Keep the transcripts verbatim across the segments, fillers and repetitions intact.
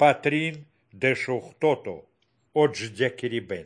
Patrин de шухтото, отждякерибен.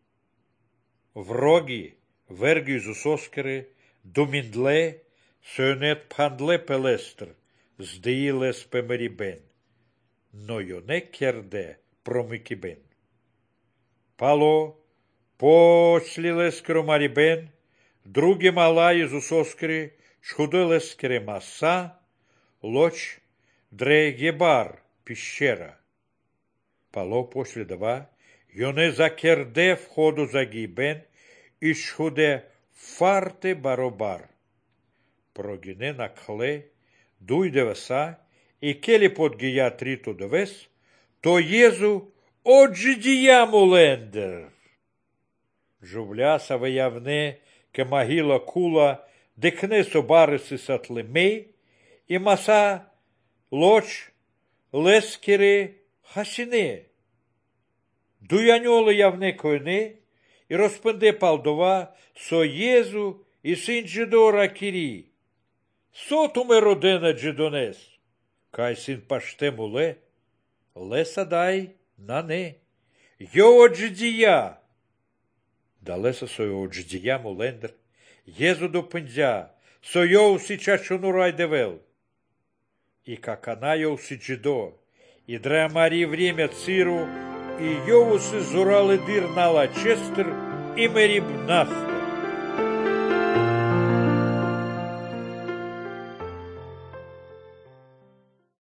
Вроги, верги зусоскере, думиндле, сönет пандле пелестр, сдеилес пемерибен, но йоне керде промикибен. Пало, почлилес кромарибен, други мала Иисусоскри, шхуделескре масса, лоч дре гебар, пещера. Пало после два, йоне закерде входу загибен, и шхуде фарте баробар. Прогине на кхле, дуйде веса, и кели под гия трито довес, то езу оджидия мулендер. Жувляса виявне, ке могила кула, декне собариси сатлеме, и маса лоч лескере хасине. Дуяньоле явне койне, и розпенде палдова, со езу и син джидора кири. Со туме родена джидонес, кай син паште муле, леса дай на не. Йо оджидия. Да леса со йо оджидия мулендр, езу до пендя, со йо уси чачуну райдевел. И как она йо уси джидо, и драмари время циру, и йо уси зуралы дир нала честер, и мерибнах.